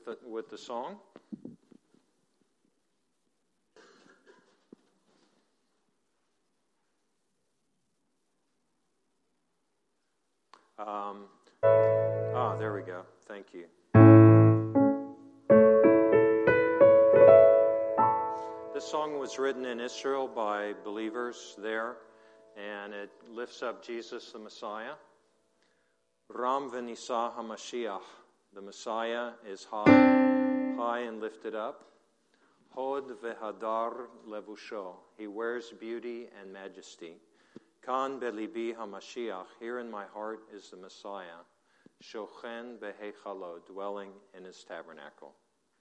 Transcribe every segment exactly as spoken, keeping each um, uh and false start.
the, with the song. Um, ah, there we go. Thank you. This song was written in Israel by believers there, and it lifts up Jesus the Messiah. Ram v'nisa HaMashiach. The Messiah is high, high and lifted up. Hod v'hadar levusho. He wears beauty and majesty. Kan belibi HaMashiach. Here in my heart is the Messiah. Shochen behechalo. Dwelling in his tabernacle.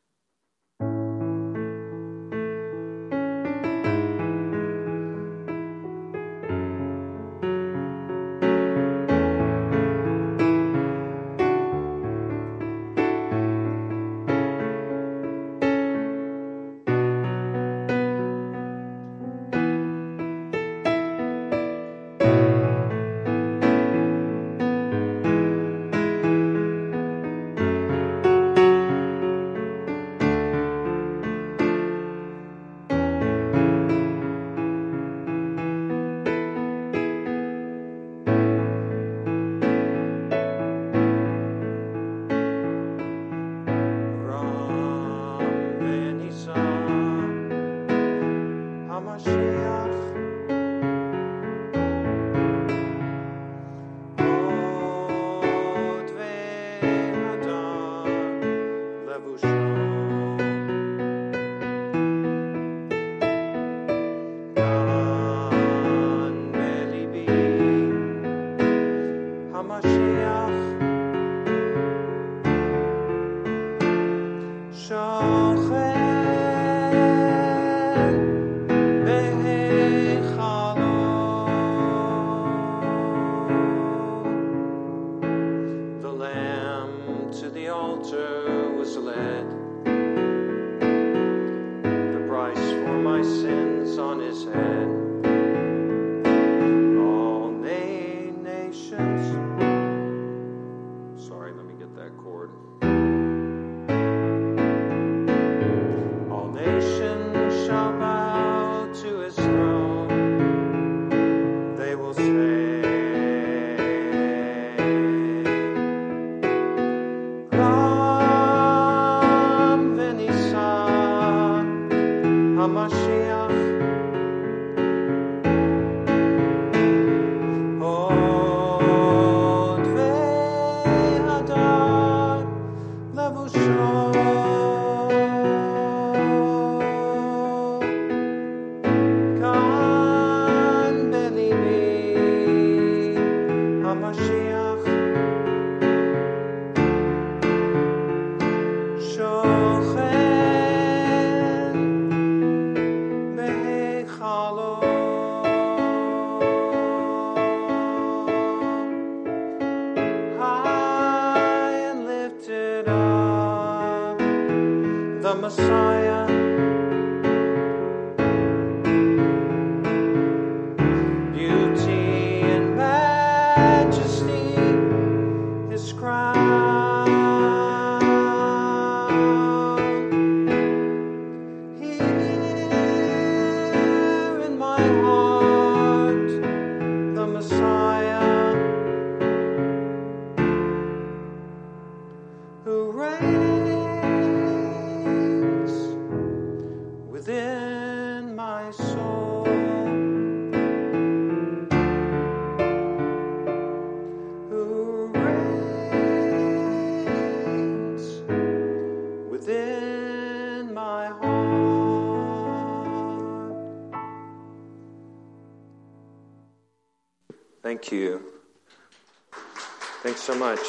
Thank you. Thanks so much.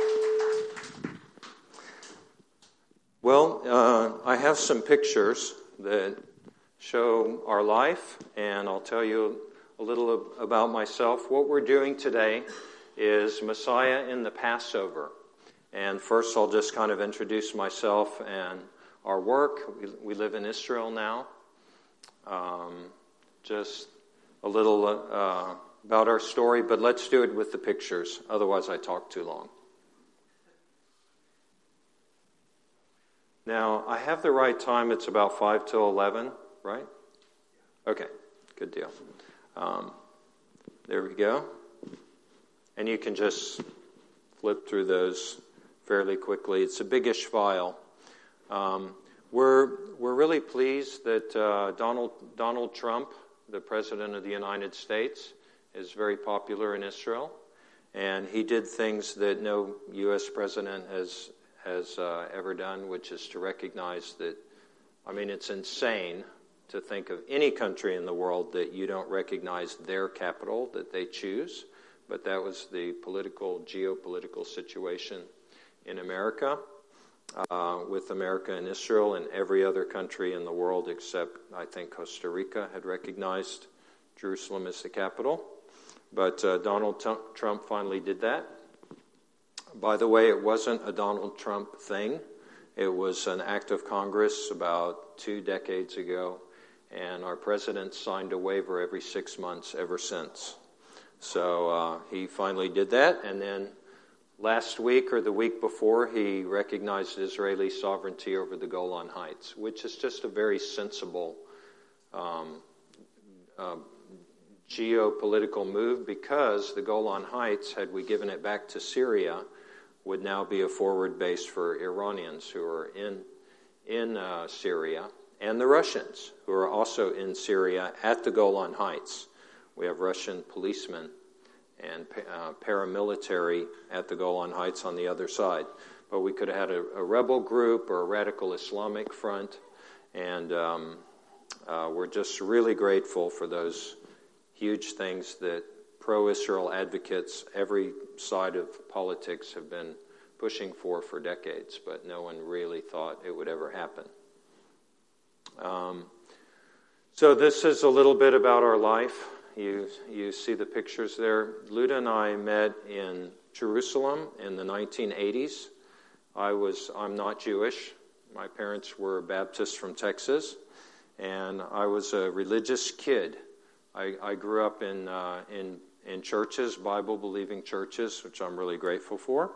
Well, uh, I have some pictures that show our life, and I'll tell you a little about myself. What we're doing today is Messiah in the Passover. And first I'll just kind of introduce myself and our work. We, we live in Israel now. Um, just a little uh, about our story, but let's do it with the pictures. Otherwise I talk too long. Now, I have the right time. It's about five till eleven, right? Okay, good deal. Um, there we go. And you can just flip through those fairly quickly. It's a biggish file. Um, we're we're really pleased that uh, Donald Donald Trump, the President of the United States, is very popular in Israel, and he did things that no U S president has has uh, ever done, which is to recognize that. I mean, it's insane to think of any country in the world that you don't recognize their capital that they choose. But that was the political, geopolitical situation in America, uh, with America and Israel, and every other country in the world except, I think, Costa Rica had recognized Jerusalem as the capital. But uh, Donald T- Trump finally did that. By the way, it wasn't a Donald Trump thing. It was an act of Congress about two decades ago, and our president signed a waiver every six months ever since. So uh, he finally did that, and then last week or the week before, he recognized Israeli sovereignty over the Golan Heights, which is just a very sensible um, uh, geopolitical move, because the Golan Heights, had we given it back to Syria, would now be a forward base for Iranians who are in in uh, Syria, and the Russians who are also in Syria at the Golan Heights. We have Russian policemen and uh, paramilitary at the Golan Heights on the other side. But we could have had a, a rebel group or a radical Islamic front, and um, uh, we're just really grateful for those huge things that pro-Israel advocates, every side of politics, have been pushing for for decades, but no one really thought it would ever happen. Um, so this is a little bit about our life. You you see the pictures there. Luda and I met in Jerusalem in the nineteen eighties. I was I'm not Jewish. My parents were Baptists from Texas, and I was a religious kid. I, I grew up in uh, in in churches, Bible-believing churches, which I'm really grateful for.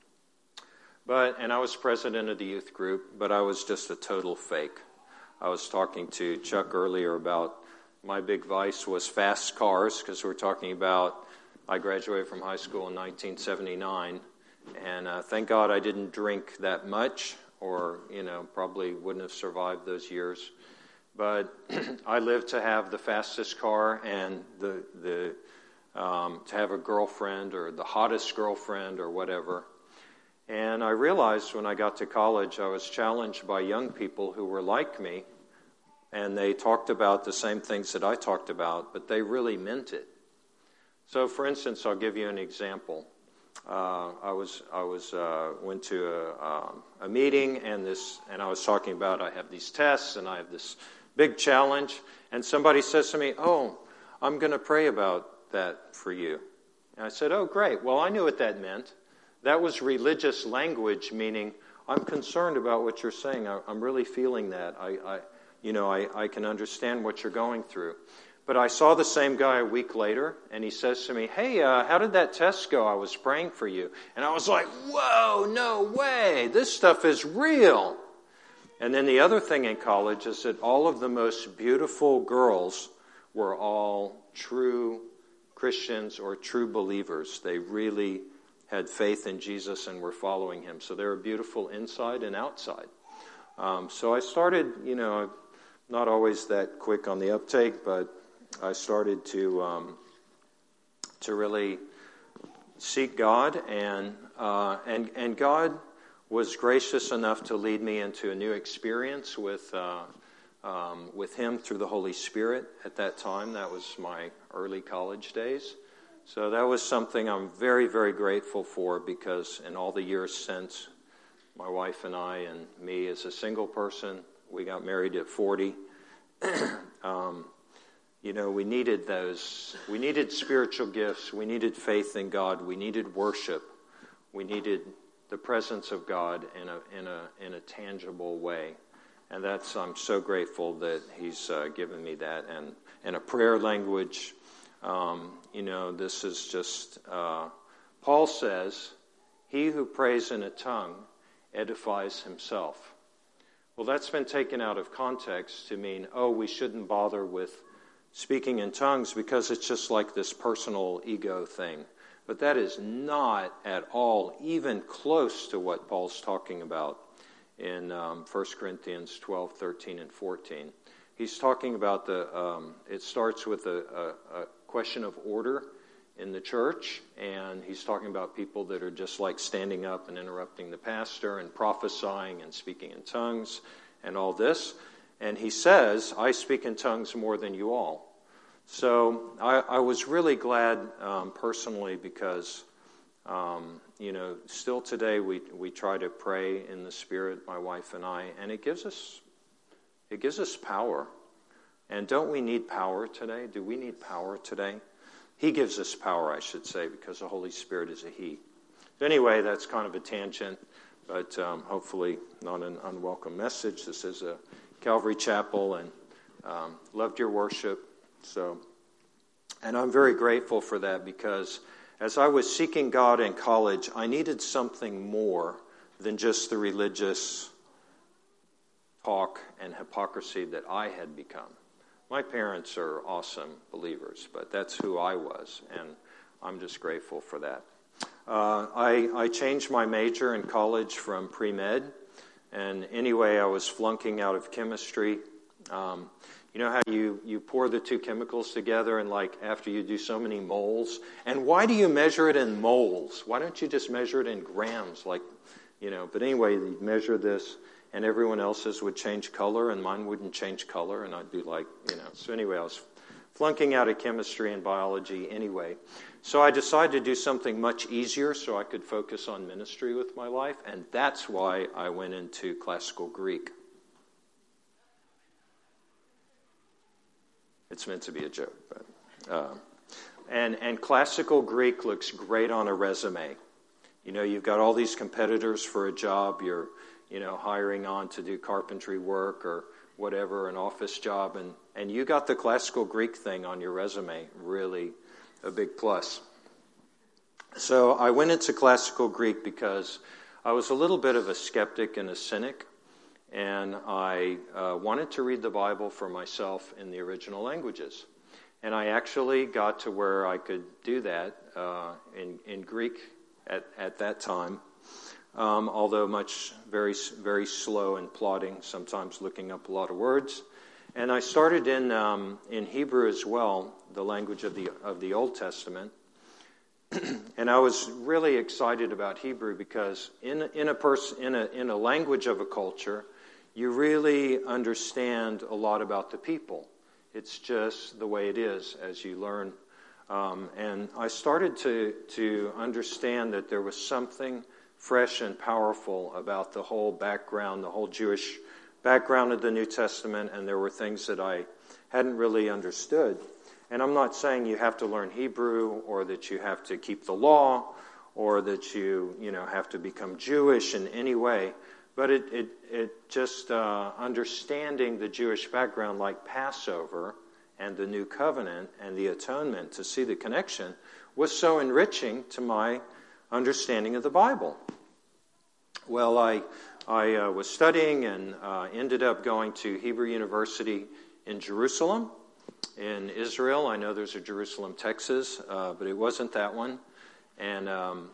But and I was president of the youth group, but I was just a total fake. I was talking to Chuck earlier about my big vice was fast cars, because we're talking about I graduated from high school in nineteen seventy-nine, and uh, thank God I didn't drink that much, or you know probably wouldn't have survived those years. But I lived to have the fastest car and the the um, to have a girlfriend or the hottest girlfriend or whatever. And I realized when I got to college, I was challenged by young people who were like me, and they talked about the same things that I talked about, but they really meant it. So, for instance, I'll give you an example. Uh, I was I was uh, went to a, um, a meeting, and this, and I was talking about I have these tests, and I have this big challenge, and somebody says to me, "Oh, I'm going to pray about that for you." And I said, "Oh, great. Well, I knew what that meant. That was religious language, meaning I'm concerned about what you're saying. I, I'm really feeling that. I, I you know, I, I can understand what you're going through." But I saw the same guy a week later, and he says to me, "Hey, uh, how did that test go? I was praying for you." And I was like, "Whoa, no way. This stuff is real." And then the other thing in college is that all of the most beautiful girls were all true Christians or true believers. They really had faith in Jesus and were following him. So they were beautiful inside and outside. Um, so I started, you know, not always that quick on the uptake, but I started to um, to really seek God, and uh, and and God was gracious enough to lead me into a new experience with uh, um, with Him through the Holy Spirit. At that time, that was my early college days. So that was something I'm very, very grateful for, because in all the years since, my wife and I, and me as a single person, we got married at forty. um, you know, we needed those. We needed spiritual gifts. We needed faith in God. We needed worship. We needed the presence of God in a in a in a tangible way, and that's I'm so grateful that He's uh, given me that, and and a prayer language. Um, you know, this is just, uh, Paul says, "He who prays in a tongue edifies himself." Well, that's been taken out of context to mean, oh, we shouldn't bother with speaking in tongues because it's just like this personal ego thing. But that is not at all even close to what Paul's talking about in um, First Corinthians twelve, thirteen, and fourteen. He's talking about the, um, it starts with a, a, a question of order in the church, and he's talking about people that are just like standing up and interrupting the pastor and prophesying and speaking in tongues and all this. And he says, I speak in tongues more than you all. So I, I was really glad um, personally because, um, you know, still today we we try to pray in the Spirit, my wife and I, and it gives us it gives us power. And don't we need power today? Do we need power today? He gives us power, I should say, because the Holy Spirit is a He. Anyway, that's kind of a tangent, but um, hopefully not an unwelcome message. This is a Calvary Chapel, and um, loved your worship. So, and I'm very grateful for that because as I was seeking God in college, I needed something more than just the religious talk and hypocrisy that I had become. My parents are awesome believers, but that's who I was, and I'm just grateful for that. Uh, I, I changed my major in college from pre-med, and anyway, I was flunking out of chemistry. Um, you know how you, you pour the two chemicals together, and like after you do so many moles, and why do you measure it in moles? Why don't you just measure it in grams? Like, you know. But anyway, you measure this. And everyone else's would change color, and mine wouldn't change color, and I'd be like, you know. So anyway, I was flunking out of chemistry and biology anyway. So I decided to do something much easier so I could focus on ministry with my life, and that's why I went into classical Greek. It's meant to be a joke, but uh, and and classical Greek looks great on a resume. You know, you've got all these competitors for a job. You're you know, hiring on to do carpentry work or whatever, an office job, and, and you got the classical Greek thing on your resume, really a big plus. So I went into classical Greek because I was a little bit of a skeptic and a cynic, and I uh, wanted to read the Bible for myself in the original languages. And I actually got to where I could do that uh, in, in Greek at, at that time. Um, although much, very, very slow and plodding, sometimes looking up a lot of words. And I started in um, in Hebrew as well, the language of the of the Old Testament. And I was really excited about Hebrew because in in a person in a in a language of a culture, you really understand a lot about the people. It's just the way it is as you learn. Um, and I started to to understand that there was something fresh and powerful about the whole background, the whole Jewish background of the New Testament, and there were things that I hadn't really understood. And I'm not saying you have to learn Hebrew or that you have to keep the law or that you, you know, have to become Jewish in any way, but it, it, it just uh, understanding the Jewish background like Passover and the New Covenant and the Atonement, to see the connection, was so enriching to my understanding of the Bible. Well, I I uh, was studying and uh, ended up going to Hebrew University in Jerusalem, in Israel. I know there's a Jerusalem, Texas, uh, but it wasn't that one. And um,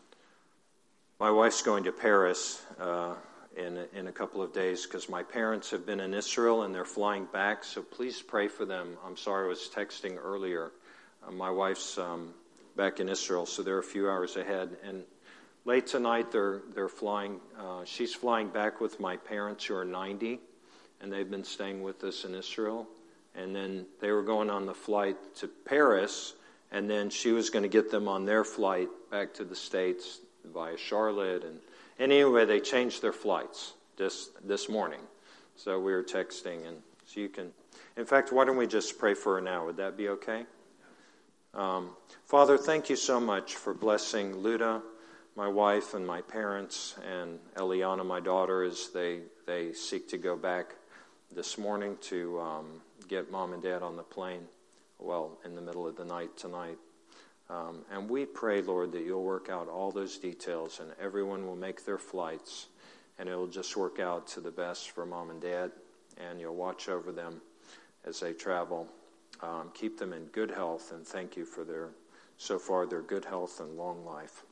my wife's going to Paris uh, in in a couple of days because my parents have been in Israel and they're flying back. So please pray for them. I'm sorry, I was texting earlier. Uh, my wife's um, back in Israel, so they're a few hours ahead. And late tonight, they're they're flying. Uh, she's flying back with my parents, who are ninety, and they've been staying with us in Israel. And then they were going on the flight to Paris, and then she was going to get them on their flight back to the States via Charlotte. And, and anyway, they changed their flights this this morning. So we were texting, and so you can. In fact, why don't we just pray for her now? Would that be okay? Um, Father, thank you so much for blessing Luda, my wife, and my parents, and Eliana, my daughter, as they, they seek to go back this morning to um, get mom and dad on the plane, well, in the middle of the night tonight. Um, and we pray, Lord, that you'll work out all those details and everyone will make their flights and it'll just work out to the best for mom and dad, and you'll watch over them as they travel. Um, keep them in good health, and thank you for their, so far, their good health and long life.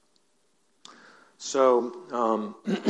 So, um,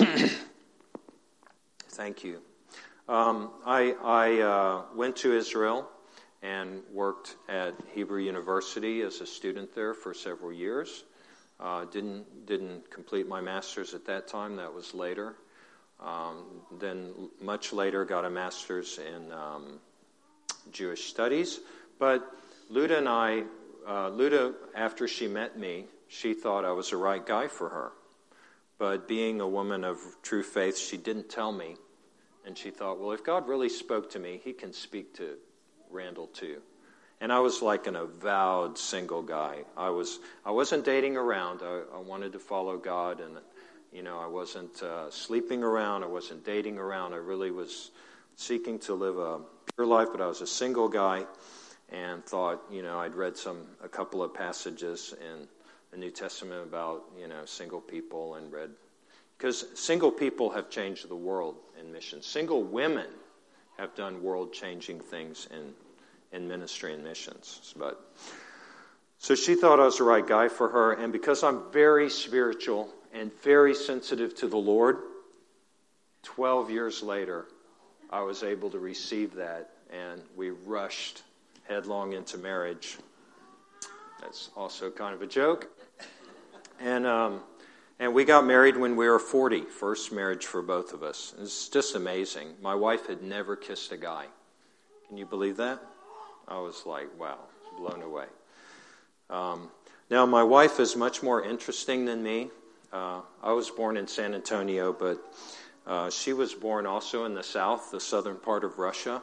thank you. Um, I, I uh, went to Israel and worked at Hebrew University as a student there for several years. Uh, didn't didn't complete my master's at that time. That was later. Um, then much later got a master's in um, Jewish studies. But Luda and I, uh, Luda, after she met me, she thought I was the right guy for her. But being a woman of true faith, she didn't tell me. And she thought, well, if God really spoke to me, he can speak to Randall too. And I was like an avowed single guy. I was I wasn't dating around. I, I wanted to follow God, and you know, I wasn't uh, sleeping around. I wasn't dating around. I really was seeking to live a pure life. But I was a single guy, and thought, you know, I'd read some a couple of passages in the New Testament about, you know, single people, and read, because single people have changed the world in missions. Single women have done world-changing things in in ministry and missions. But so she thought I was the right guy for her, and because I'm very spiritual and very sensitive to the Lord, twelve years later, I was able to receive that, and we rushed headlong into marriage. That's also kind of a joke. And um, and we got married when we were forty, first marriage for both of us. It's just amazing. My wife had never kissed a guy. Can you believe that? I was like, wow, blown away. Um, now, my wife is much more interesting than me. Uh, I was born in San Antonio, but uh, she was born also in the south, the southern part of Russia,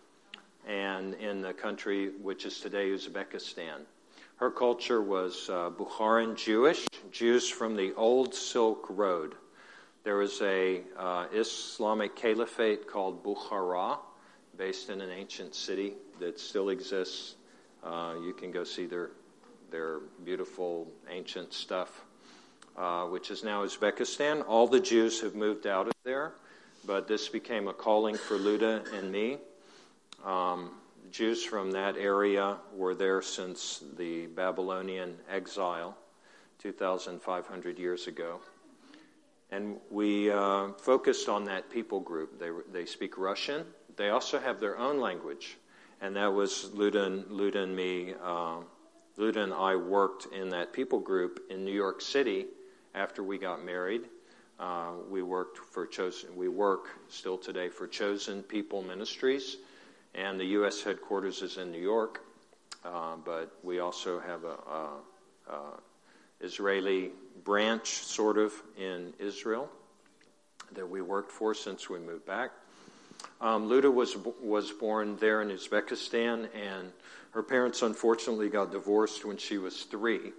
and in the country which is today Uzbekistan. Her culture was uh, Bukharan Jewish, Jews from the old Silk Road. There was a uh, Islamic caliphate called Bukhara, based in an ancient city that still exists. Uh, you can go see their their beautiful ancient stuff, uh, which is now Uzbekistan. All the Jews have moved out of there, but this became a calling for Luda and me. Um, Jews from that area were there since the Babylonian exile, two thousand five hundred years ago. And we uh, focused on that people group. They they speak Russian. They also have their own language. And that was Luda and, Luda and me. Uh, Luda and I worked in that people group in New York City after we got married. Uh, we worked for Chosen. We work still today for Chosen People Ministries, and the U S headquarters is in New York. Uh, but we also have a, a, a Israeli branch, sort of, in Israel that we worked for since we moved back. Um, Luda was was born there in Uzbekistan, and her parents unfortunately got divorced when she was three.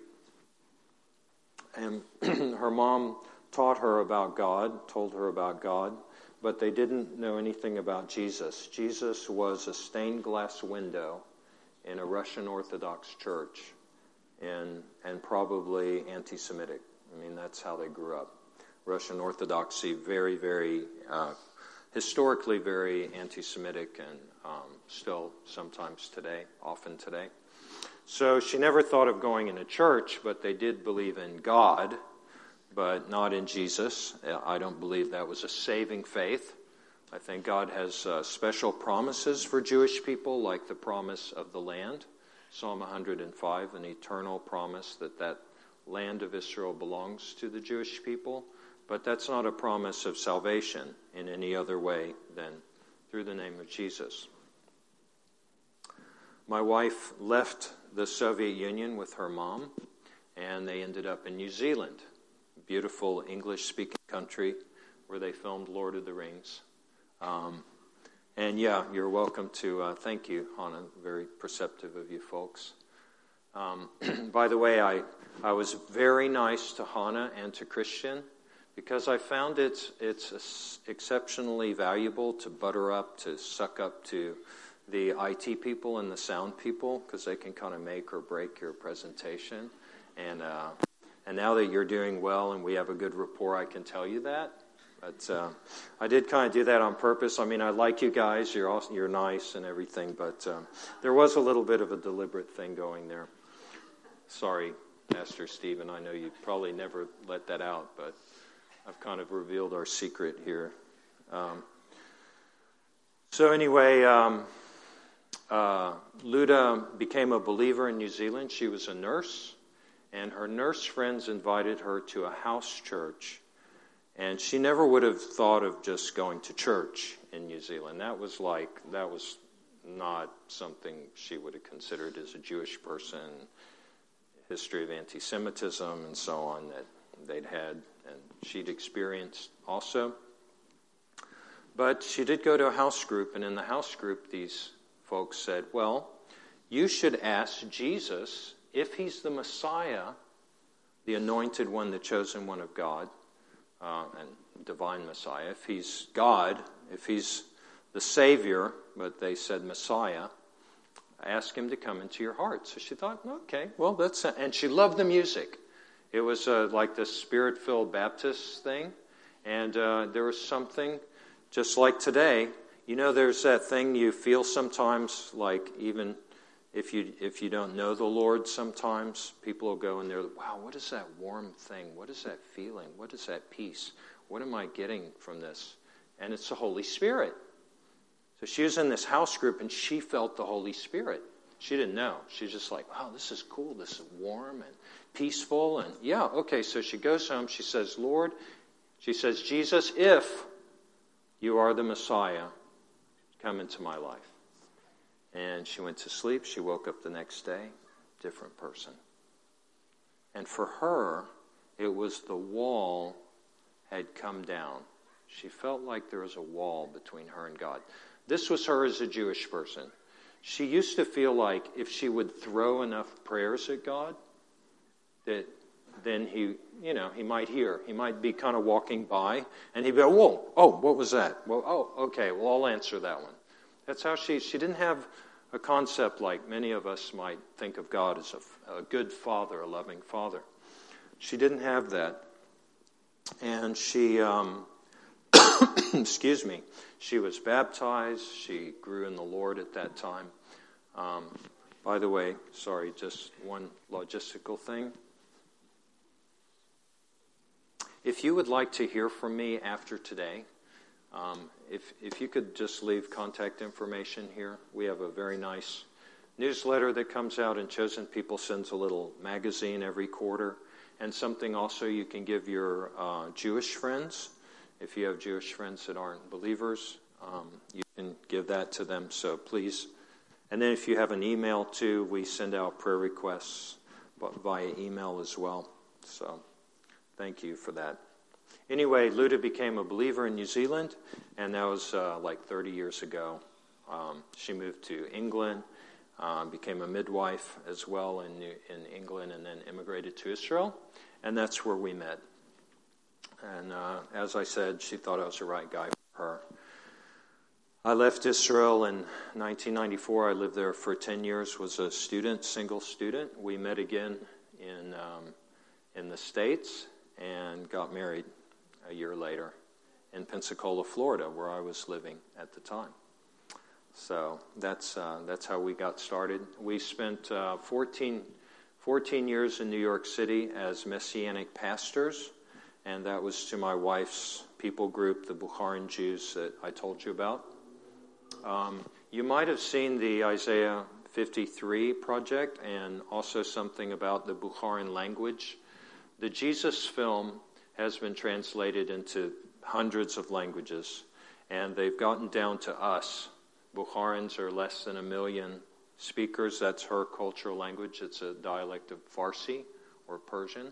And her mom taught her about God, told her about God, but they didn't know anything about Jesus. Jesus was a stained glass window in a Russian Orthodox church, and and probably anti-Semitic. I mean, that's how they grew up. Russian Orthodoxy, very, very... Uh, historically very anti-Semitic, and um, still sometimes today, often today. So she never thought of going in a church, but they did believe in God, but not in Jesus. I don't believe that was a saving faith. I think God has uh, special promises for Jewish people, like the promise of the land, Psalm one hundred five, an eternal promise that that land of Israel belongs to the Jewish people. But that's not a promise of salvation in any other way than through the name of Jesus. My wife left the Soviet Union with her mom, and they ended up in New Zealand, a beautiful English-speaking country where they filmed Lord of the Rings. Um, and yeah, you're welcome to, uh, thank you, Hannah, very perceptive of you folks. Um, by the way, I, I was very nice to Hannah and to Christian, because I found it's it's exceptionally valuable to butter up, to suck up to the I T people and the sound people, because they can kind of make or break your presentation. And uh, and now that you're doing well and we have a good rapport, I can tell you that. But uh, I did kind of do that on purpose. I mean, I like you guys. You're all, you're nice and everything, but um, there was a little bit of a deliberate thing going there. Sorry, Pastor Stephen. I know you probably never let that out, but I've kind of revealed our secret here. Um, so anyway, um, uh, Luda became a believer in New Zealand. She was a nurse, and her nurse friends invited her to a house church. And she never would have thought of just going to church in New Zealand. That was like, that was not something she would have considered as a Jewish person. History of anti-Semitism and so on that they'd had and she'd experienced also. But she did go to a house group, and in the house group, these folks said, well, you should ask Jesus if he's the Messiah, the anointed one, the chosen one of God, Uh, and divine Messiah. If he's God, if he's the Savior, but they said Messiah, ask him to come into your heart. So she thought, okay, well, that's... A, and she loved the music. It was uh, like the Spirit-filled Baptist thing. And uh, there was something, just like today, you know, there's that thing you feel sometimes, like even if you if you don't know the Lord sometimes, people will go in there, wow, what is that warm thing? What is that feeling? What is that peace? What am I getting from this? And it's the Holy Spirit. So she was in this house group, and she felt the Holy Spirit. She didn't know. She's just like, wow, this is cool. This is warm and peaceful. And yeah, okay, so she goes home. She says, Lord, she says, Jesus, if you are the Messiah, come into my life. And she went to sleep. She woke up the next day, different person. And for her, it was the wall had come down. She felt like there was a wall between her and God. This was her as a Jewish person. She used to feel like if she would throw enough prayers at God, that then he, you know, he might hear. He might be kind of walking by, and he'd go, whoa, oh, what was that? Well, oh, okay, well, I'll answer that one. That's how she, she didn't have a concept like many of us might think of God as a, a good father, a loving father. She didn't have that. And she, um, excuse me, she was baptized. She grew in the Lord at that time. Um, by the way, sorry, just one logistical thing. If you would like to hear from me after today, Um, if if you could just leave contact information here. We have a very nice newsletter that comes out, and Chosen People sends a little magazine every quarter, and something also you can give your uh, Jewish friends. If you have Jewish friends that aren't believers, um, you can give that to them, so please. And then if you have an email too, we send out prayer requests via email as well. So thank you for that. Anyway, Luda became a believer in New Zealand, and that was uh, like thirty years ago. Um, she moved to England, uh, became a midwife as well in, New, in England, and then immigrated to Israel, and that's where we met. And uh, as I said, she thought I was the right guy for her. I left Israel in nineteen ninety-four. I lived there for ten years, was a student, single student. We met again in um, in the States and got married a year later in Pensacola, Florida, where I was living at the time. So that's uh, that's how we got started. We spent uh, fourteen, fourteen years in New York City as Messianic pastors, and that was to my wife's people group, the Bukharin Jews that I told you about. Um, you might have seen the Isaiah fifty-three project and also something about the Bukharin language. The Jesus film has been translated into hundreds of languages, and they've gotten down to us. Bukharins are less than a million speakers. That's her cultural language. It's a dialect of Farsi or Persian.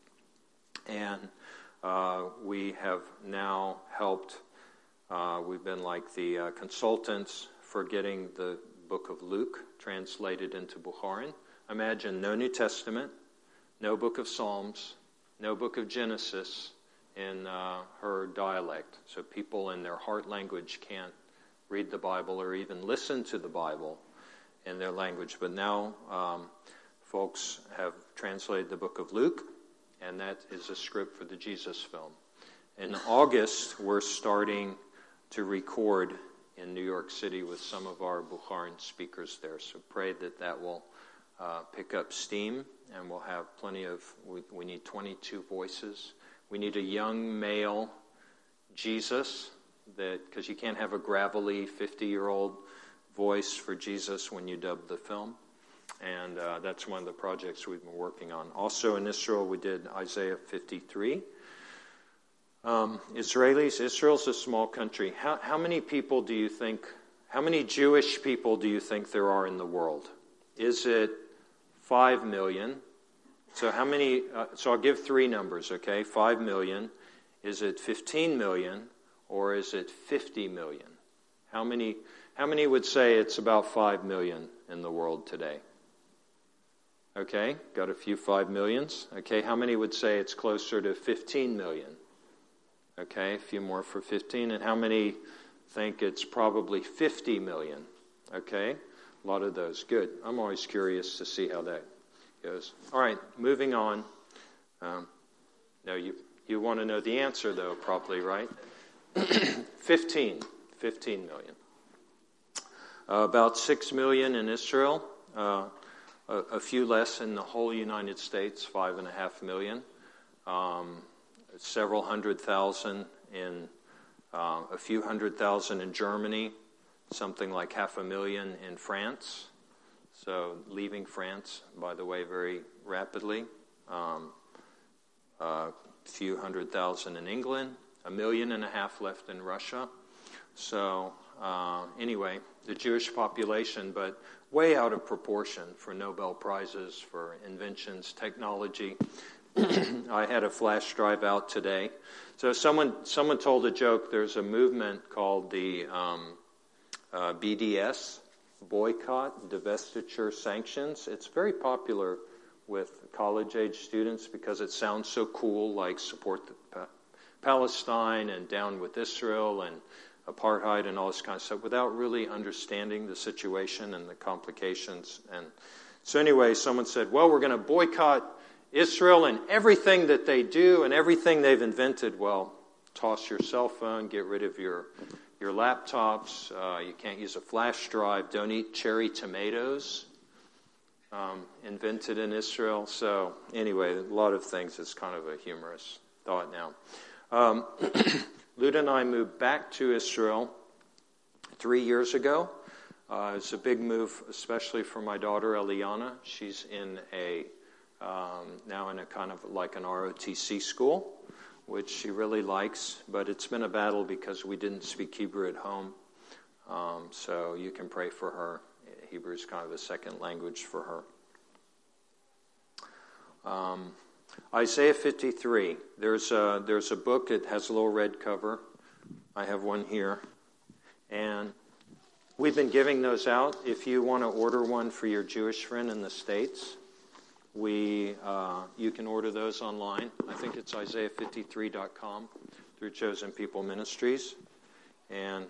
And uh, we have now helped, uh, we've been like the uh, consultants for getting the book of Luke translated into Bukharin. Imagine no New Testament, no book of Psalms, no book of Genesis in uh, her dialect. So people in their heart language can't read the Bible or even listen to the Bible in their language. But now um, folks have translated the book of Luke, and that is a script for the Jesus film. in August, we're starting to record in New York City with some of our Bukharan speakers there. So pray that that will uh, pick up steam, and we'll have plenty of, we, we need twenty-two voices. We need a young male Jesus, that because you can't have a gravelly fifty-year-old voice for Jesus when you dub the film. And uh, that's one of the projects we've been working on. Also in Israel, we did Isaiah fifty-three. Um, Israelis, Israel's a small country. How, how many people do you think, how many Jewish people do you think there are in the world? Is it five million? So how many, uh, so I'll give three numbers, okay? five million. Is it fifteen million or is it fifty million? How many, how many would say it's about five million in the world today? Okay, got a few five millions. Okay, how many would say it's closer to fifteen million? Okay, a few more for fifteen. And how many think it's probably fifty million? Okay, a lot of those. Good. I'm always curious to see how that goes. All right, moving on. Um, no, you, you want to know the answer, though, probably, right? fifteen. fifteen million. Uh, about six million in Israel. Uh, a, a few less in the whole United States, five and a half million. Um, several hundred thousand in, uh, a few hundred thousand in Germany, something like half a million in France. So leaving France, by the way, very rapidly. Um, a few hundred thousand in England, a million and a half left in Russia. So uh, anyway, the Jewish population, but way out of proportion for Nobel Prizes, for inventions, technology. I had a flash drive out today. So someone someone told a joke. There's a movement called the um, uh, B D S, Boycott, Divestiture, Sanctions. It's very popular with college-age students because it sounds so cool, like support the pa- Palestine and down with Israel and apartheid and all this kind of stuff, without really understanding the situation and the complications. And so anyway, someone said, well, we're going to boycott Israel and everything that they do and everything they've invented. Well, toss your cell phone, get rid of your your laptops. Uh, you can't use a flash drive. Don't eat cherry tomatoes, um, invented in Israel. So anyway, a lot of things. It's kind of a humorous thought now. Um, Luda and I moved back to Israel three years ago. Uh, it's a big move, especially for my daughter, Eliana. She's in a Um, now in a kind of like an R O T C school, which she really likes, but it's been a battle because we didn't speak Hebrew at home. Um, so you can pray for her. Hebrew is kind of a second language for her. Um, Isaiah fifty-three. There's a, there's a book. It has a little red cover. I have one here. And we've been giving those out. If you want to order one for your Jewish friend in the States, We, uh, you can order those online. I think it's Isaiah fifty-three dot com through Chosen People Ministries. And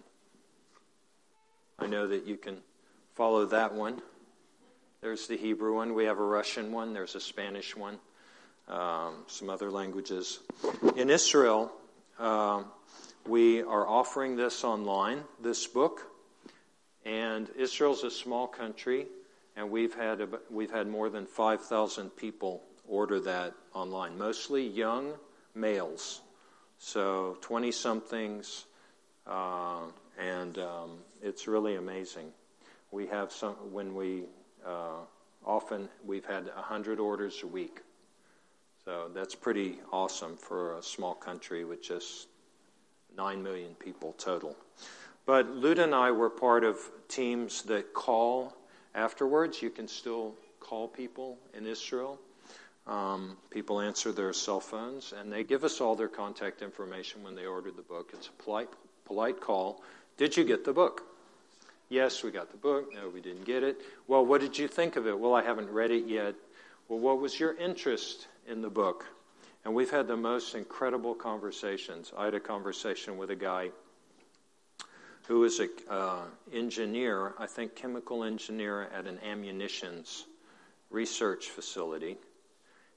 I know that you can follow that one. There's the Hebrew one. We have a Russian one. There's a Spanish one. Um, some other languages. In Israel, uh, we are offering this online, this book. And Israel's a small country. And we've had we've had more than five thousand people order that online, mostly young males, so twenty-somethings, uh, and um, it's really amazing. We have some when we uh, often we've had a hundred orders a week, so that's pretty awesome for a small country with just nine million people total. But Luda and I were part of teams that call. Afterwards, you can still call people in Israel. Um, people answer their cell phones, and they give us all their contact information when they ordered the book. It's a polite, polite call. Did you get the book? Yes, we got the book. No, we didn't get it. Well, what did you think of it? Well, I haven't read it yet. Well, what was your interest in the book? And we've had the most incredible conversations. I had a conversation with a guy who is an uh, engineer, I think chemical engineer at an ammunitions research facility.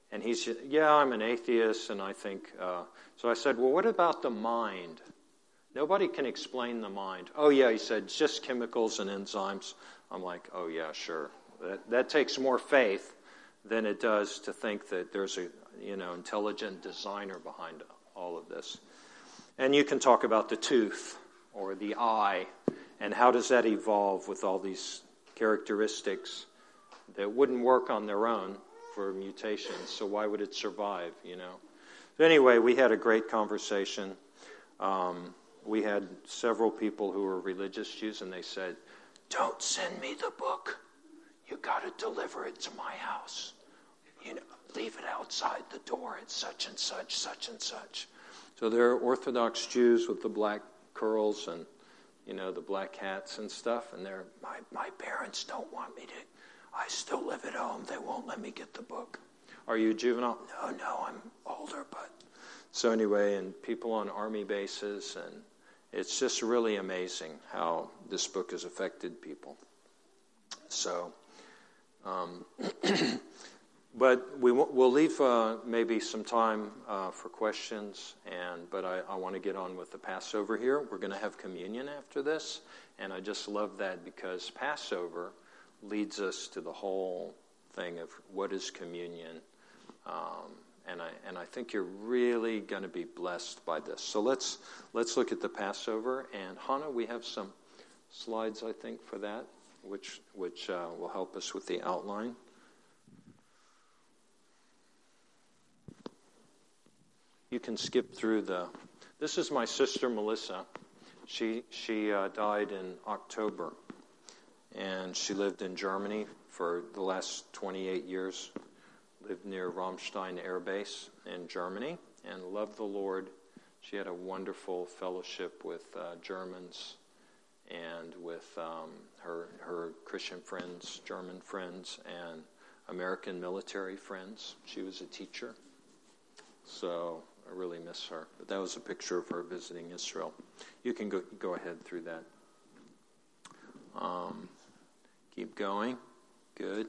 And he said, yeah, I'm an atheist, and I think, uh, so I said, well, what about the mind? Nobody can explain the mind. Oh, yeah, he said, it's just chemicals and enzymes. I'm like, oh, yeah, sure. That, that takes more faith than it does to think that there's a, you know, intelligent designer behind all of this. And you can talk about the tooth or the eye, and how does that evolve with all these characteristics that wouldn't work on their own for mutations, so why would it survive, you know? But anyway, we had a great conversation. Um, we had several people who were religious Jews, and they said, don't send me the book. You got to deliver it to my house. You know, leave it outside the door at such and such, such and such. So they're Orthodox Jews with the black curls and, you know, the black hats and stuff, and they're, my, my parents don't want me to. I still live at home. They won't let me get the book. Are you juvenile? No, no, I'm older, but... So anyway, and people on army bases, and it's just really amazing how this book has affected people. So, um, but we w- we'll leave uh, maybe some time uh, for questions, and but I, I want to get on with the Passover here. We're going to have communion after this, and I just love that because Passover leads us to the whole thing of what is communion, um, and I and I think you're really going to be blessed by this. So let's let's look at the Passover, and Hannah, we have some slides I think for that, which which uh, will help us with the outline. You can skip through the. This is my sister Melissa. She she uh, died in October. And she lived in Germany for the last twenty-eight years, lived near Ramstein Air Base in Germany, and loved the Lord. She had a wonderful fellowship with uh, Germans and with um, her, her Christian friends, German friends, and American military friends. She was a teacher, so I really miss her. But that was a picture of her visiting Israel. You can go, go ahead through that. Um, keep going. Good.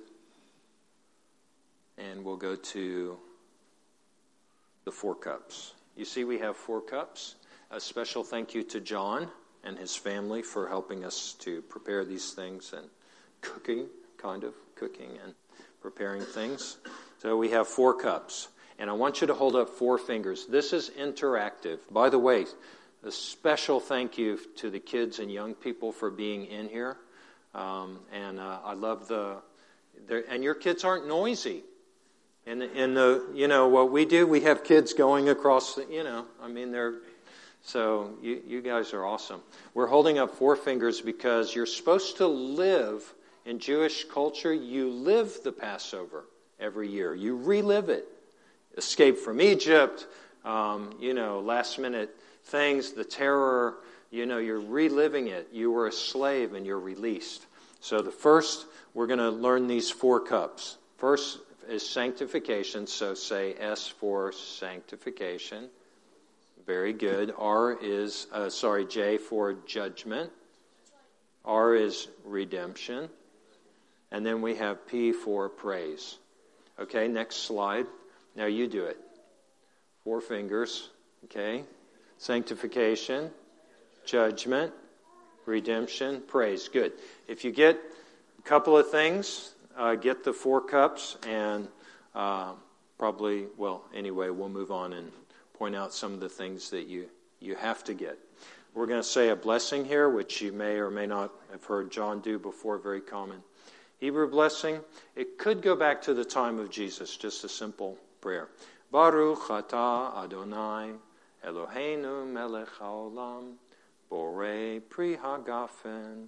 And we'll go to the four cups. You see we have four cups. A special thank you to John and his family for helping us to prepare these things and cooking, kind of cooking and preparing things. So we have four cups. And I want you to hold up four fingers. This is interactive. By the way, a special thank you to the kids and young people for being in here. Um, and uh, I love the, and your kids aren't noisy. And in the, you know, what we do, we have kids going across the, you know, I mean, they're, so you, you guys are awesome. We're holding up four fingers because you're supposed to live, in Jewish culture, you live the Passover every year. You relive it. Escape from Egypt, um, you know, last minute things, the terror, you know, you're reliving it. You were a slave and you're released. So the first, we're going to learn these four cups. First is sanctification, so say S for sanctification. Very good. R is, uh, sorry, J for judgment. R is redemption. And then we have P for praise. Okay, next slide. Now you do it. Four fingers, okay? Sanctification, judgment, redemption, praise. Good. If you get a couple of things, uh, get the four cups, and uh, probably, well, anyway, we'll move on and point out some of the things that you, you have to get. We're going to say a blessing here, which you may or may not have heard John do before, very common. Hebrew blessing, it could go back to the time of Jesus, just a simple prayer. Baruch atah Adonai Eloheinu melech haolam borei pri hagafen.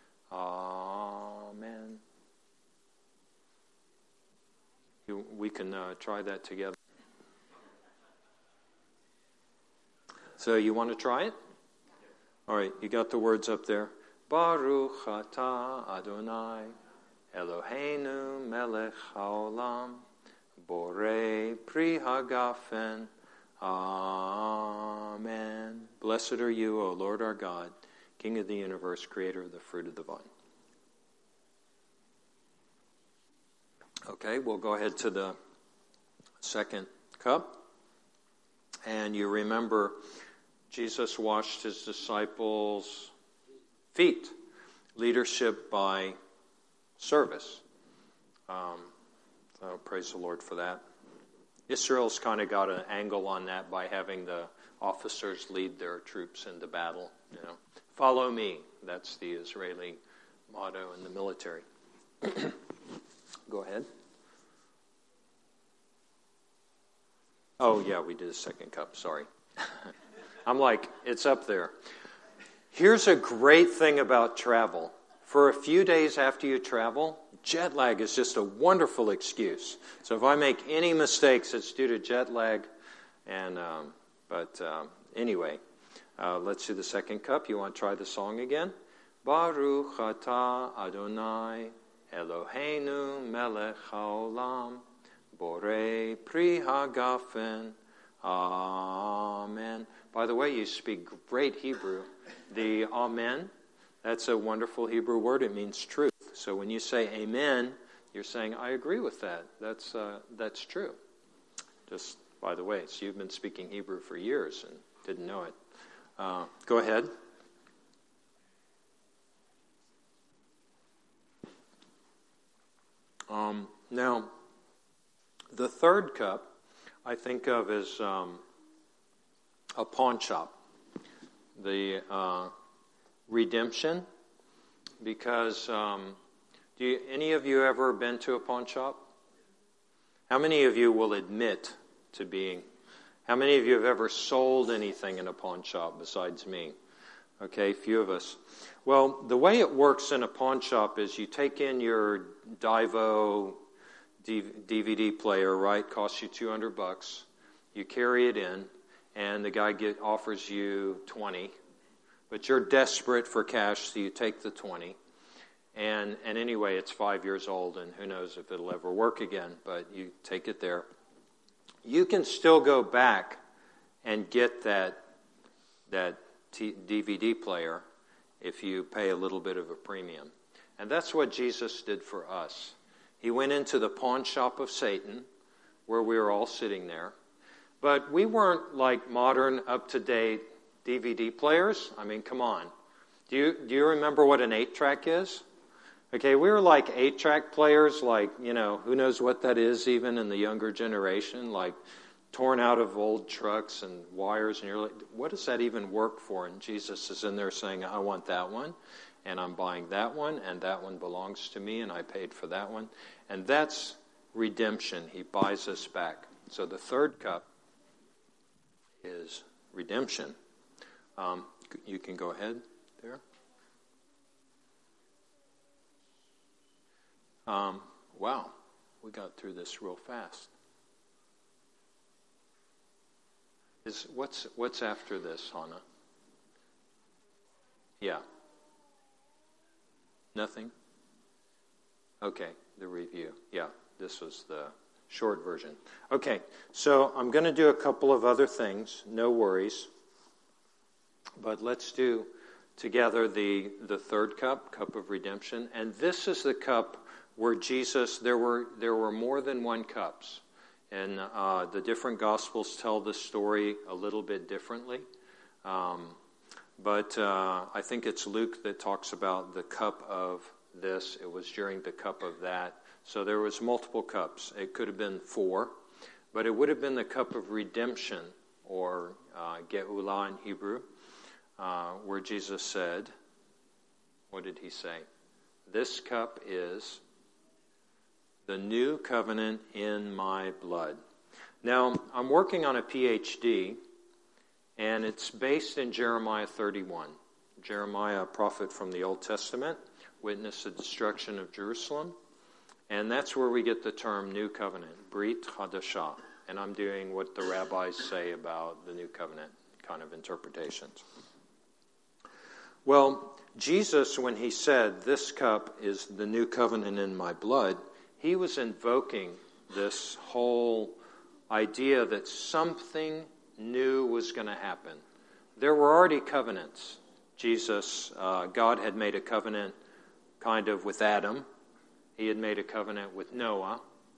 Amen. You, we can uh, try that together. So you want to try it? All right, you got the words up there. Baruch atah Adonai Eloheinu melech haolam borei pri hagafen. Amen. Blessed are you, O Lord our God, King of the universe, creator of the fruit of the vine. Okay, we'll go ahead to the second cup. And you remember Jesus washed his disciples' feet. Leadership by service. Um, so praise the Lord for that. Israel's kind of got an angle on that by having the officers lead their troops into battle. You know, follow me. That's the Israeli motto in the military. Go ahead. Oh, yeah, we did a second cup. Sorry. I'm like, it's up there. Here's a great thing about travel. For a few days after you travel, jet lag is just a wonderful excuse. So if I make any mistakes, it's due to jet lag. And um, But um, anyway, uh, let's do the second cup. You want to try the song again? Baruch atah Adonai Eloheinu melech haolam borei pri hagafen. Amen. By the way, you speak great Hebrew. The amen, that's a wonderful Hebrew word. It means truth. So when you say amen, you're saying, I agree with that. That's uh, that's true. Just by the way, so you've been speaking Hebrew for years and didn't know it. Uh, go ahead. Um, now, the third cup I think of as um, a pawn shop. The uh, redemption, because um, do you, any of you ever been to a pawn shop? How many of you will admit to being? How many of you have ever sold anything in a pawn shop besides me? Okay, few of us. Well, the way it works in a pawn shop is you take in your Divo D V D player, right? Costs you two hundred bucks. You carry it in. And the guy get, offers you twenty, but you're desperate for cash, so you take the twenty. And and anyway, it's five years old, and who knows if it'll ever work again, but you take it there. You can still go back and get that that t- D V D player if you pay a little bit of a premium. And that's what Jesus did for us. He went into the pawn shop of Satan, where we were all sitting there. But we weren't like modern, up-to-date D V D players. I mean, come on. Do you do you remember what an eight-track is? Okay, we were like eight-track players, like, you know, who knows what that is even in the younger generation, like torn out of old trucks and wires, and you're like, what does that even work for? And Jesus is in there saying, I want that one, and I'm buying that one, and that one belongs to me, and I paid for that one. And that's redemption. He buys us back. So the third cup is redemption. Um, you can go ahead there. Um, wow, we got through this real fast. Is what's what's after this, Hannah? Yeah. Nothing? Okay, the review. Yeah, this was the short version. Okay, so I'm going to do a couple of other things. No worries. But let's do together the, the third cup, cup of redemption. And this is the cup where Jesus, there were there were more than one cups. And uh, the different Gospels tell the story a little bit differently. Um, but uh, I think it's Luke that talks about the cup of this. It was during the cup of that. So there was multiple cups. It could have been four, but it would have been the cup of redemption, or uh, Geulah in Hebrew, uh, where Jesus said, what did he say? This cup is the new covenant in my blood. Now, I'm working on a P H D, and it's based in Jeremiah thirty-one. Jeremiah, a prophet from the Old Testament, witnessed the destruction of Jerusalem. And that's where we get the term New Covenant, Brit Hadashah. And I'm doing what the rabbis say about the New Covenant kind of interpretations. Well, Jesus, when he said, this cup is the new covenant in my blood, he was invoking this whole idea that something new was going to happen. There were already covenants. Jesus, uh, God had made a covenant kind of with Adam. He had made a covenant with Noah,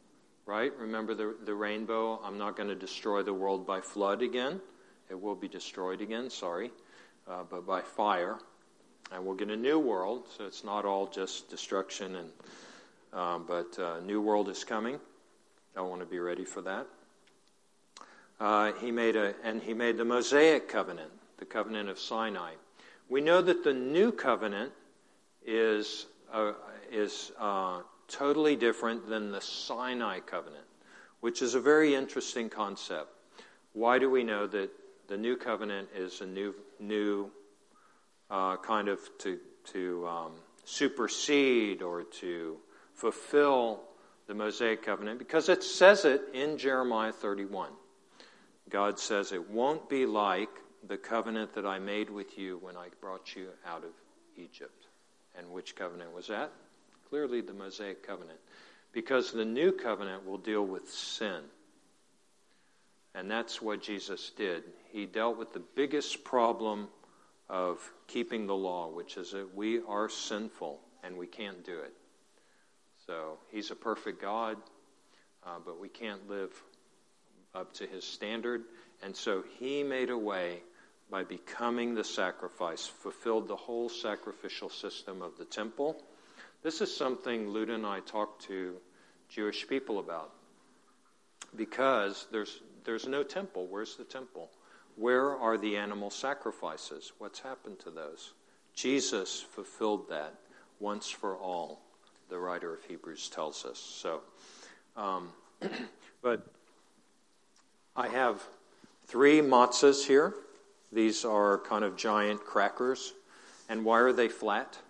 right? Remember the, the rainbow? I'm not going to destroy the world by flood again. It will be destroyed again, sorry, uh, but by fire. And we'll get a new world, so it's not all just destruction, and um, but a uh, new world is coming. I want to be ready for that. Uh, he made a, and he made the Mosaic covenant, the covenant of Sinai. We know that the new covenant is uh, is uh, totally different than the Sinai covenant, which is a very interesting concept. Why do we know that the new covenant is a new new uh, kind of to to um, supersede or to fulfill the Mosaic covenant? Because it says it in Jeremiah thirty-one. God says it won't be like the covenant that I made with you when I brought you out of Egypt. And which covenant was that? Clearly the Mosaic covenant. Because the new covenant will deal with sin. And that's what Jesus did. He dealt with the biggest problem of keeping the law, which is that we are sinful and we can't do it. So he's a perfect God, uh, but we can't live up to his standard. And so he made a way by becoming the sacrifice, fulfilled the whole sacrificial system of the temple. This is something Luda and I talked to Jewish people about. Because there's there's no temple. Where's the temple? Where are the animal sacrifices? What's happened to those? Jesus fulfilled that once for all, the writer of Hebrews tells us. So, um, but I have three matzahs here. These are kind of giant crackers. And why are they flat?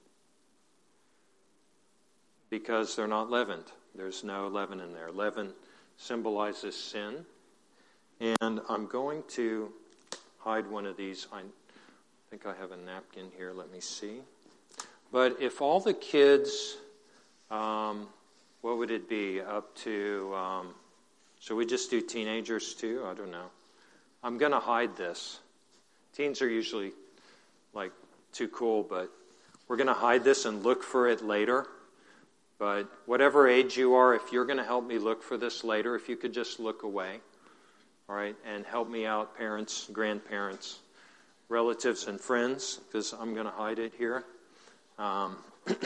Because they're not leavened. There's no leaven in there. Leaven symbolizes sin. And I'm going to hide one of these. I think I have a napkin here. Let me see. But if all the kids, um, what would it be? Up to, um, so we just do teenagers too? I don't know. I'm going to hide this. Teens are usually like too cool, but we're going to hide this and look for it later. But whatever age you are, if you're going to help me look for this later, if you could just look away, all right, and help me out, parents, grandparents, relatives, and friends, because I'm going to hide it here. Um,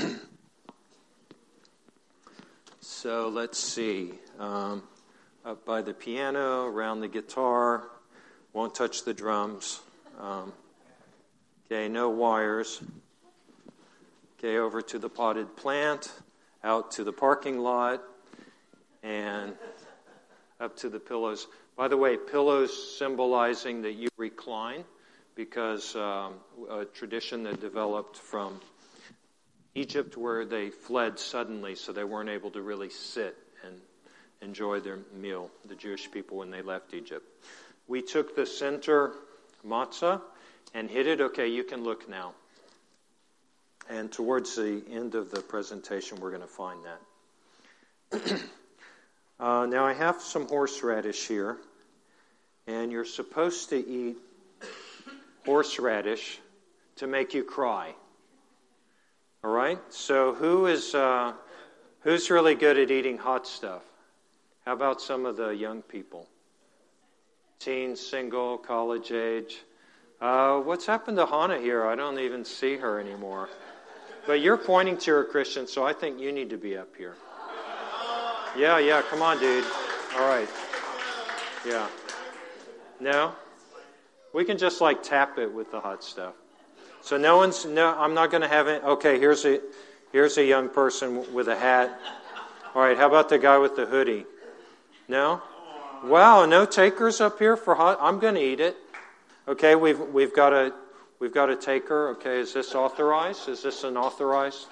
so let's see. Um, up by the piano, around the guitar, won't touch the drums. Um, okay, no wires. Okay, over to the potted plant, out to the parking lot, and up to the pillows. By the way, pillows symbolizing that you recline, because um, a tradition that developed from Egypt where they fled suddenly, so they weren't able to really sit and enjoy their meal, the Jewish people, when they left Egypt. We took the center matzah and hid it. Okay, you can look now. And towards the end of the presentation, we're going to find that. uh, now, I have some horseradish here. And you're supposed to eat horseradish to make you cry. All right? So who is uh, who's really good at eating hot stuff? How about some of the young people? Teens, single, college age. Uh, what's happened to Hannah here? I don't even see her anymore. But you're pointing to her, Christian, so I think you need to be up here. Yeah, yeah, come on, dude. All right. Yeah. No? We can just like tap it with the hot stuff. So no one's, no, I'm not going to have it. Okay, here's a, here's a young person with a hat. All right, how about the guy with the hoodie? No? Wow, no takers up here for hot? I'm going to eat it. Okay, we've we've got a we've got a taker. Okay, is this authorized? Is this an authorized?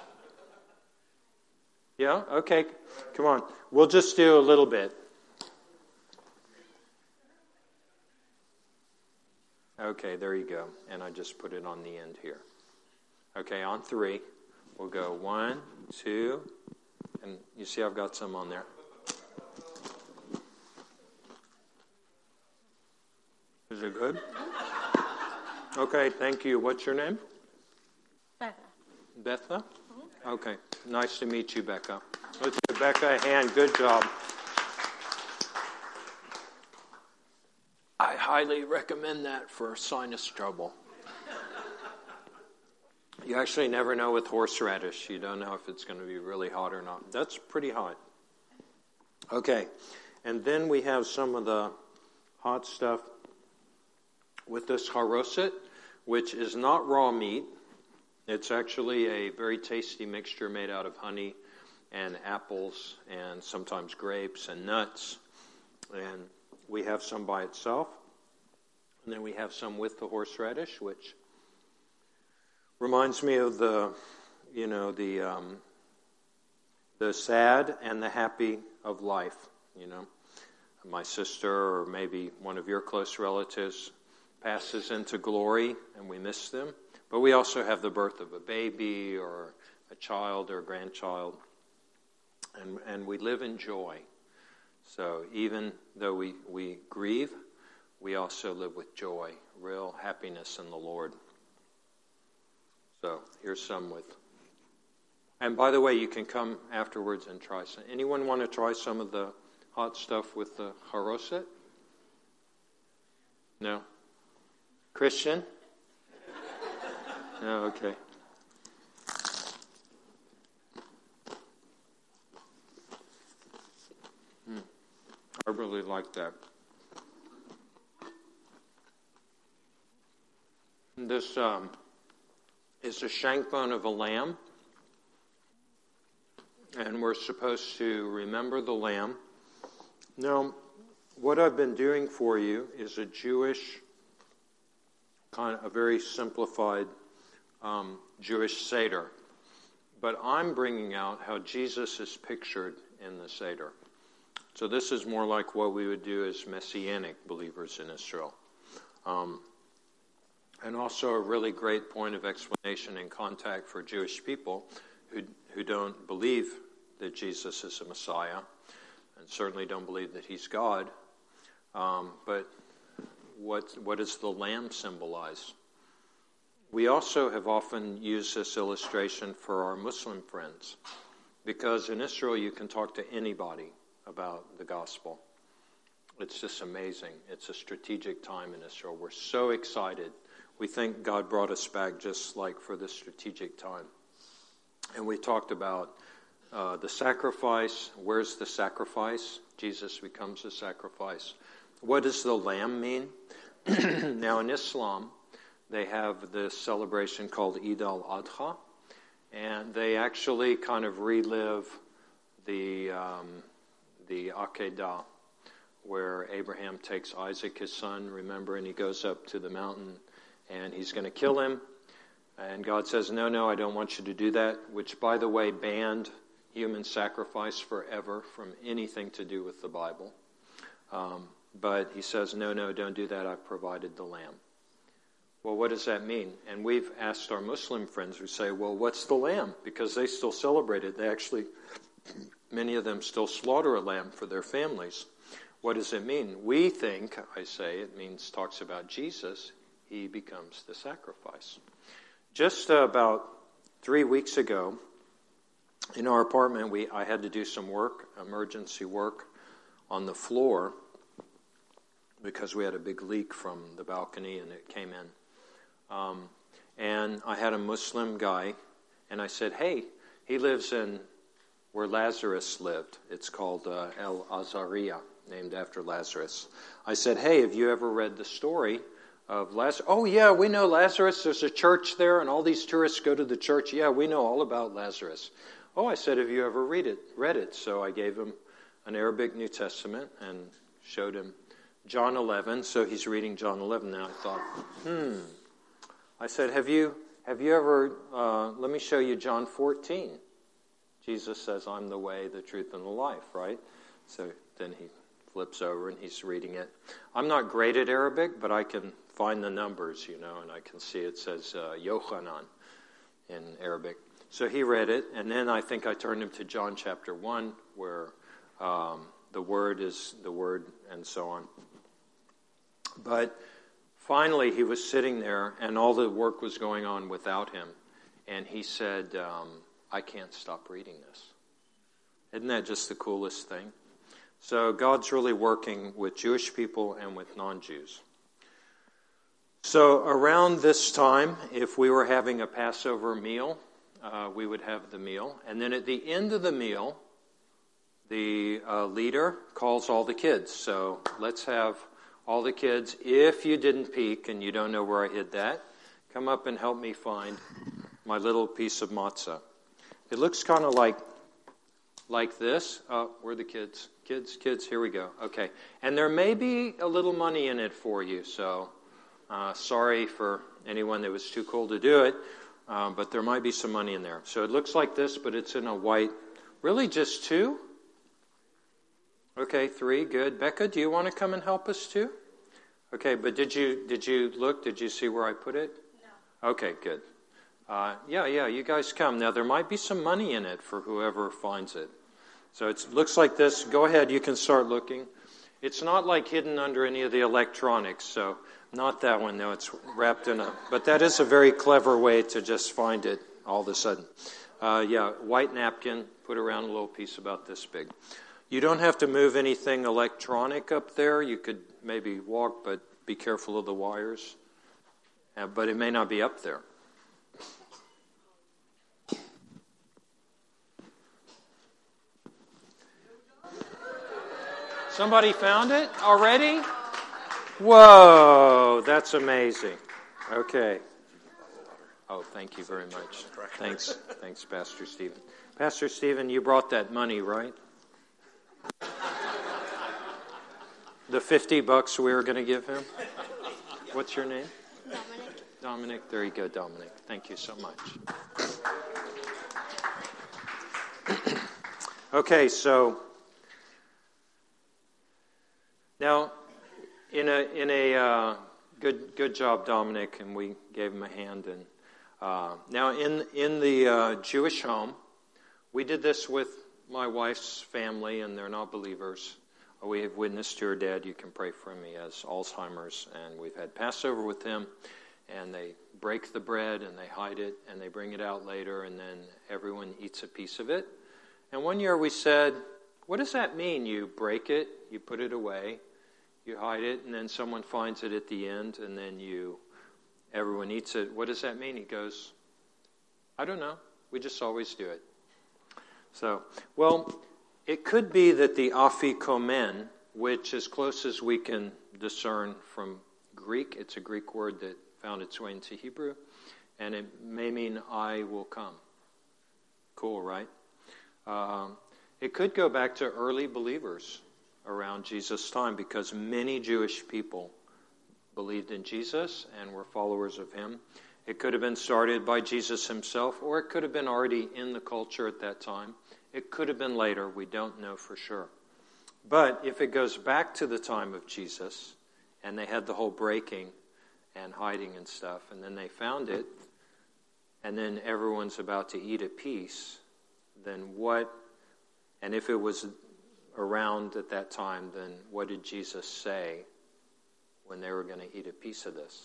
Yeah? Okay, come on. We'll just do a little bit. Okay, there you go. And I just put it on the end here. Okay, on three. We'll go one, two, and you see I've got some on there. Is it good? Okay, thank you. What's your name? Becca. Betha? Mm-hmm. Okay, nice to meet you, Becca. Let's give Becca a hand. Good job. highly recommend that for sinus trouble. You actually never know with horseradish. You don't know if it's going to be really hot or not. That's pretty hot. Okay, and then we have some of the hot stuff with this haroset, which is not raw meat. It's actually a very tasty mixture made out of honey and apples and sometimes grapes and nuts. And we have some by itself. And then we have some with the horseradish, which reminds me of the, you know, the um, the sad and the happy of life, you know. My sister or maybe one of your close relatives passes into glory and we miss them. But we also have the birth of a baby or a child or a grandchild. And, and we live in joy. So even though we, we grieve, we also live with joy, real happiness in the Lord. So here's some with... And by the way, you can come afterwards and try some. Anyone want to try some of the hot stuff with the haroset? No? Christian? No, okay. Hmm. I really like that. This um, is a shank bone of a lamb. And we're supposed to remember the lamb. Now, what I've been doing for you is a Jewish, kind of a very simplified um, Jewish Seder. But I'm bringing out how Jesus is pictured in the Seder. So this is more like what we would do as Messianic believers in Israel. Um, and also a really great point of explanation and contact for Jewish people who who don't believe that Jesus is a Messiah, and certainly don't believe that he's God. Um, but what what does the lamb symbolize? We also have often used this illustration for our Muslim friends, because in Israel you can talk to anybody about the gospel. It's just amazing. It's a strategic time in Israel. We're so excited. We think God brought us back just like for this strategic time. And we talked about uh, the sacrifice. Where's the sacrifice? Jesus becomes the sacrifice. What does the lamb mean? Now in Islam, they have this celebration called Eid al-Adha. And they actually kind of relive the, um, the Akedah, where Abraham takes Isaac, his son, remember, and he goes up to the mountain and he's going to kill him. And God says, no, no, I don't want you to do that, which, by the way, banned human sacrifice forever from anything to do with the Bible. Um, but he says, no, no, don't do that. I've provided the lamb. Well, what does that mean? And we've asked our Muslim friends who say, well, what's the lamb? Because they still celebrate it. They actually, many of them still slaughter a lamb for their families. What does it mean? We think, I say, it means, talks about Jesus. He becomes the sacrifice. Just uh, about three weeks ago, in our apartment, we I had to do some work, emergency work, on the floor because we had a big leak from the balcony and it came in. Um, and I had a Muslim guy, and I said, hey, he lives in where Lazarus lived. It's called uh, El Azariah, named after Lazarus. I said, hey, have you ever read the story of Lazarus? Oh, yeah, we know Lazarus. There's a church there, and all these tourists go to the church. Yeah, we know all about Lazarus. Oh, I said, have you ever read it? Read it? So I gave him an Arabic New Testament and showed him John eleven. So he's reading John eleven now. I thought, hmm. I said, have you have you ever? Uh, let me show you John fourteen. Jesus says, "I'm the way, the truth, and the life." Right? So then he flips over and he's reading it. I'm not great at Arabic, but I can find the numbers, you know, and I can see it says uh, Yochanan in Arabic. So he read it, and then I think I turned him to John chapter one, where um, the word is the word, and so on. But finally, he was sitting there, and all the work was going on without him, and he said, um, I can't stop reading this. Isn't that just the coolest thing? So God's really working with Jewish people and with non-Jews. So around this time, if we were having a Passover meal, uh, we would have the meal. And then at the end of the meal, the uh, leader calls all the kids. So let's have all the kids. If you didn't peek and you don't know where I hid that, come up and help me find my little piece of matzah. It looks kind of like like this. Oh, where are the kids? Kids, kids, here we go. Okay. And there may be a little money in it for you, so uh, sorry for anyone that was too cool to do it, um, but there might be some money in there. So it looks like this, but it's in a white. Really, just two? Okay, three, good. Becca, do you want to come and help us too? Okay, but did you did you look? Did you see where I put it? No. Okay, good. Uh, yeah, yeah, you guys come. Now, there might be some money in it for whoever finds it. So it looks like this. Go ahead, you can start looking. It's not like hidden under any of the electronics, so not that one. No, it's wrapped in a... But that is a very clever way to just find it all of a sudden. Uh, yeah, white napkin, put around a little piece about this big. You don't have to move anything electronic up there. You could maybe walk, but be careful of the wires. Uh, but it may not be up there. Somebody found it already? Whoa, that's amazing. Okay. Oh, thank you very much. Thanks, thanks, Pastor Stephen. Pastor Stephen, you brought that money, right? The fifty bucks we were going to give him? What's your name? Dominic. Dominic, there you go, Dominic. Thank you so much. Okay, so now in a in a uh, good good job, Dominic, and we gave him a hand. And uh, now in in the uh, Jewish home, we did this with my wife's family, and they're not believers. We have witnessed your dad. You can pray for him. He has Alzheimer's, and we've had Passover with him. And they break the bread, and they hide it, and they bring it out later, and then everyone eats a piece of it. And one year we said, what does that mean? You break it, you put it away, you hide it, and then someone finds it at the end, and then you, everyone eats it. What does that mean? He goes, I don't know. We just always do it. So, well, it could be that the afikomen, which as close as we can discern from Greek, it's a Greek word that found its way into Hebrew, and it may mean I will come. Cool, right? Um, it could go back to early believers around Jesus' time, because many Jewish people believed in Jesus and were followers of him. It could have been started by Jesus himself, or it could have been already in the culture at that time. It could have been later. We don't know for sure. But if it goes back to the time of Jesus, and they had the whole breaking and hiding and stuff, and then they found it, and then everyone's about to eat a piece, then what, and if it was around at that time, then what did Jesus say when they were going to eat a piece of this?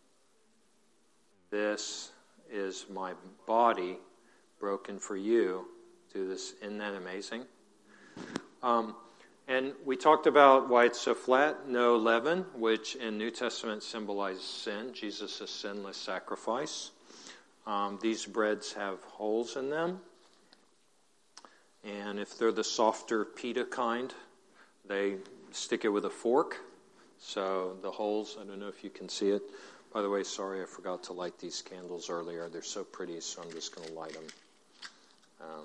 This is my body broken for you. Do this. Isn't that amazing? Um, and we talked about why it's so flat, no leaven, which in New Testament symbolizes sin, Jesus' sinless sacrifice. Um, these breads have holes in them. And if they're the softer pita kind, they stick it with a fork. So the holes, I don't know if you can see it. By the way, sorry, I forgot to light these candles earlier. They're so pretty, so I'm just going to light them. Um,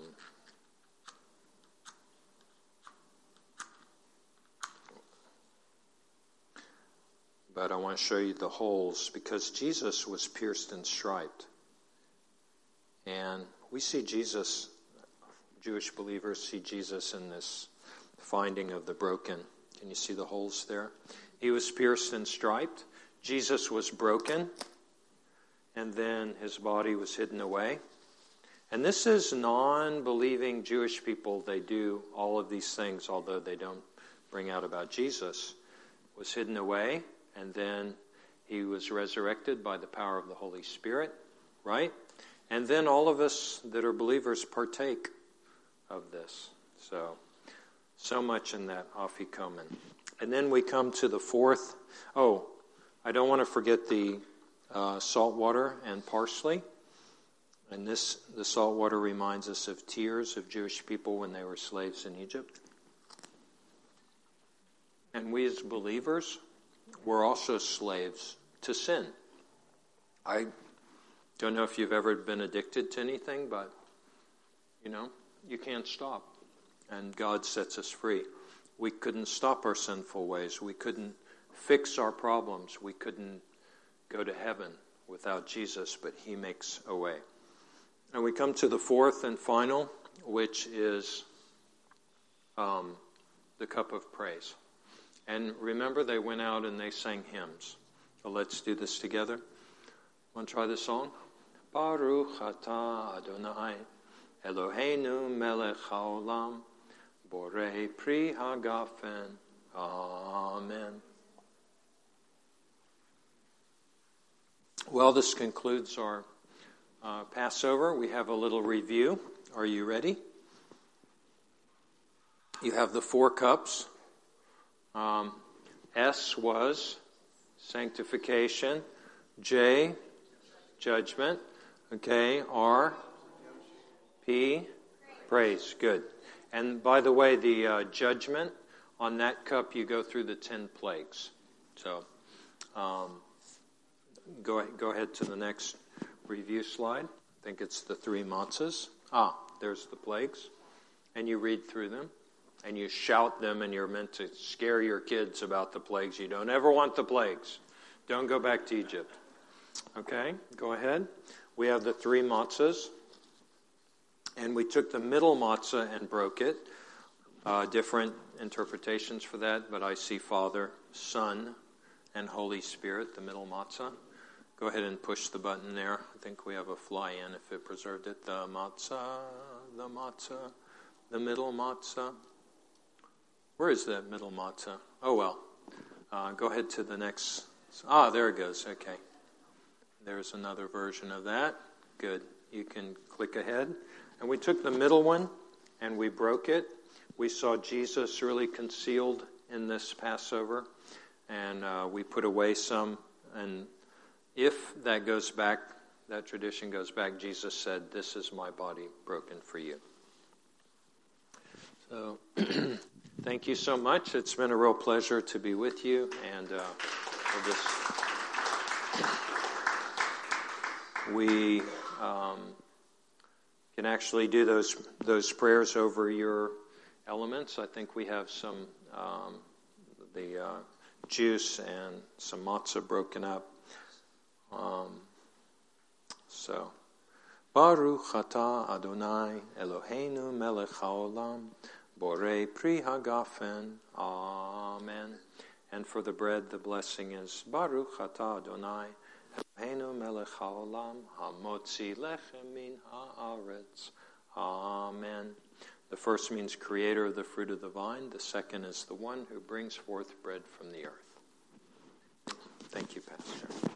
but I want to show you the holes, because Jesus was pierced and striped. And we see Jesus, Jewish believers see Jesus in this finding of the broken. Can you see the holes there? He was pierced and striped. Jesus was broken, and then his body was hidden away. And this is non-believing Jewish people. They do all of these things, although they don't bring out about Jesus. Was hidden away, and then he was resurrected by the power of the Holy Spirit, right? And then all of us that are believers partake of this. So, so much in that afikomen. And then we come to the fourth. Oh, I don't want to forget the uh, salt water and parsley. And this, the salt water reminds us of tears of Jewish people when they were slaves in Egypt. And we as believers were also slaves to sin. I don't know if you've ever been addicted to anything, but, you know, you can't stop. And God sets us free. We couldn't stop our sinful ways. We couldn't fix our problems. We couldn't go to heaven without Jesus, but he makes a way. And we come to the fourth and final, which is um, the cup of praise. And remember, they went out and they sang hymns. So let's do this together. Want to try this song? Baruch atah Adonai, Eloheinu melech haolam, borei pri hagafen. Amen. Well, this concludes our uh, Passover. We have a little review. Are you ready? You have the four cups. Um, S was sanctification. J, judgment. Okay. R, P, praise. Good. And by the way, the uh, judgment on that cup, you go through the ten plagues. So, um, go go ahead to the next review slide. I think it's the three matzahs. Ah, there's the plagues. And you read through them. And you shout them, and you're meant to scare your kids about the plagues. You don't ever want the plagues. Don't go back to Egypt. Okay, go ahead. We have the three matzahs. And we took the middle matzah and broke it. Uh, different interpretations for that, but I see Father, Son, and Holy Spirit, the middle matzah. Go ahead and push the button there. I think we have a fly-in if it preserved it. The matzah, the matzah, the middle matzah. Where is that middle matzah? Oh, well. Uh, go ahead to the next. Ah, there it goes. Okay. There's another version of that. Good. You can click ahead. And we took the middle one and we broke it. We saw Jesus really concealed in this Passover. And uh, we put away some. And if that goes back, that tradition goes back, Jesus said, "This is my body broken for you." So, thank you so much. It's been a real pleasure to be with you. And uh, we'll just, we um, can actually do those those prayers over your elements. I think we have some um, the uh, juice and some matzah broken up. Um, so, Baruch atah Adonai Eloheinu melech haolam, borei pri hagafen. Amen. And for the bread, the blessing is Baruch atah Adonai Eloheinu melech haolam, hamotzi lechem min haaretz. Amen. The first means creator of the fruit of the vine. The second is the one who brings forth bread from the earth. Thank you, Pastor.